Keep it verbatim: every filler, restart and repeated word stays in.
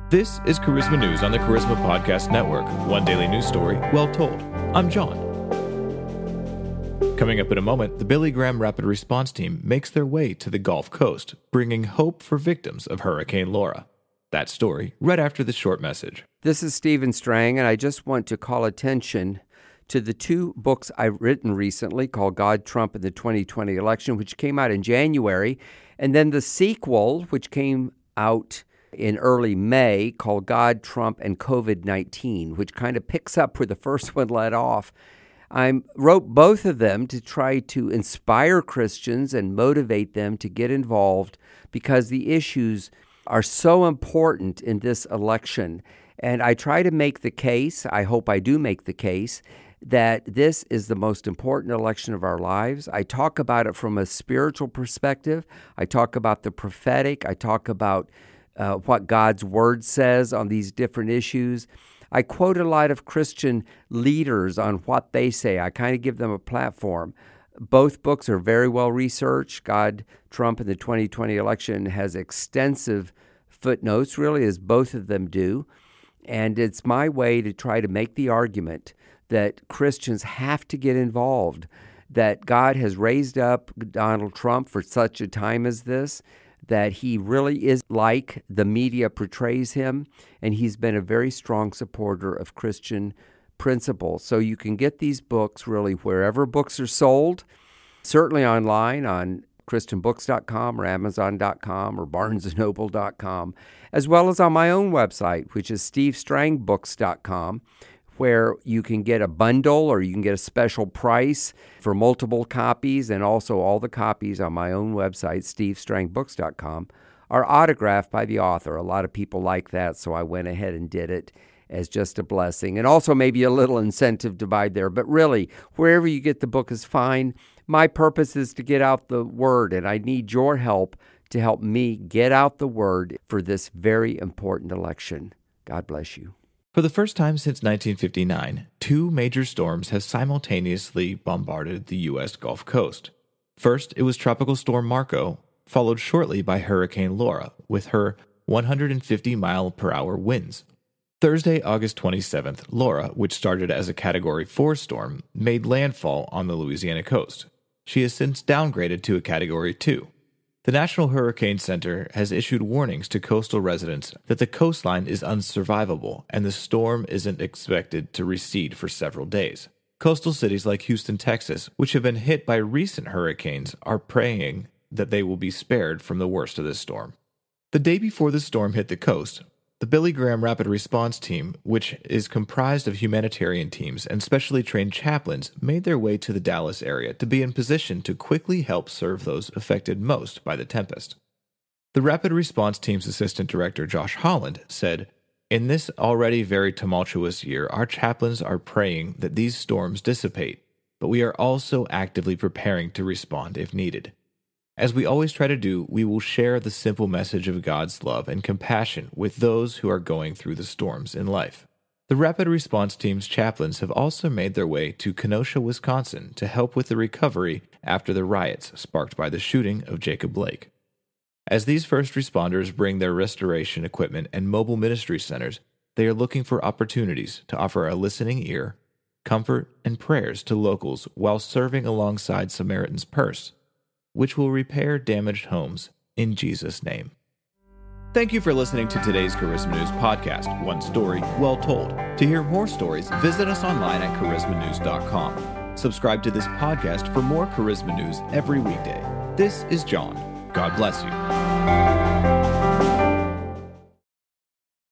This is Charisma News on the Charisma Podcast Network. One daily news story, well told. I'm John. Coming up in a moment, the Billy Graham Rapid Response Team makes their way to the Gulf Coast, bringing hope for victims of Hurricane Laura. That story right after this short message. This is Stephen Strang, and I just want to call attention to the two books I've written recently called God, Trump, and the twenty twenty Election, which came out in January, and then the sequel, which came out in early May, called God, Trump, and covid nineteen, which kind of picks up where the first one led off. I wrote both of them to try to inspire Christians and motivate them to get involved because the issues are so important in this election. And I try to make the case, I hope I do make the case, that this is the most important election of our lives. I talk about it from a spiritual perspective. I talk about the prophetic. I talk about uh, what God's Word says on these different issues. I quote a lot of Christian leaders on what they say. I kind of give them a platform. Both books are very well researched. God, Trump, and the twenty twenty Election has extensive footnotes, really, as both of them do. And it's my way to try to make the argument that Christians have to get involved, that God has raised up Donald Trump for such a time as this, that he really is like the media portrays him, and he's been a very strong supporter of Christian principles. So you can get these books really wherever books are sold, certainly online on christian books dot com or amazon dot com or barnes and noble dot com, as well as on my own website, which is steve strang books dot com, where you can get a bundle or you can get a special price for multiple copies, and also all the copies on my own website, steve strang books dot com, are autographed by the author. A lot of people like that, so I went ahead and did it as just a blessing, and also maybe a little incentive to buy there. But really, wherever you get the book is fine. My purpose is to get out the word, and I need your help to help me get out the word for this very important election. God bless you. For the first time since nineteen fifty-nine, two major storms have simultaneously bombarded the U S Gulf Coast. First, it was Tropical Storm Marco, followed shortly by Hurricane Laura, with her one hundred fifty mile per hour winds. Thursday, August twenty-seventh, Laura, which started as a Category four storm, made landfall on the Louisiana coast. She has since downgraded to a Category two. The National Hurricane Center has issued warnings to coastal residents that the coastline is unsurvivable and the storm isn't expected to recede for several days. Coastal cities like Houston, Texas, which have been hit by recent hurricanes, are praying that they will be spared from the worst of this storm. The day before the storm hit the coast, the Billy Graham Rapid Response Team, which is comprised of humanitarian teams and specially trained chaplains, made their way to the Dallas area to be in position to quickly help serve those affected most by the tempest. The Rapid Response Team's Assistant Director, Josh Holland, said, "In this already very tumultuous year, our chaplains are praying that these storms dissipate, but we are also actively preparing to respond if needed. As we always try to do, we will share the simple message of God's love and compassion with those who are going through the storms in life." The Rapid Response Team's chaplains have also made their way to Kenosha, Wisconsin to help with the recovery after the riots sparked by the shooting of Jacob Blake. As these first responders bring their restoration equipment and mobile ministry centers, they are looking for opportunities to offer a listening ear, comfort, and prayers to locals while serving alongside Samaritan's Purse, which will repair damaged homes in Jesus' name. Thank you for listening to today's Charisma News podcast, one story well told. To hear more stories, visit us online at charisma news dot com. Subscribe to this podcast for more Charisma News every weekday. This is John. God bless you.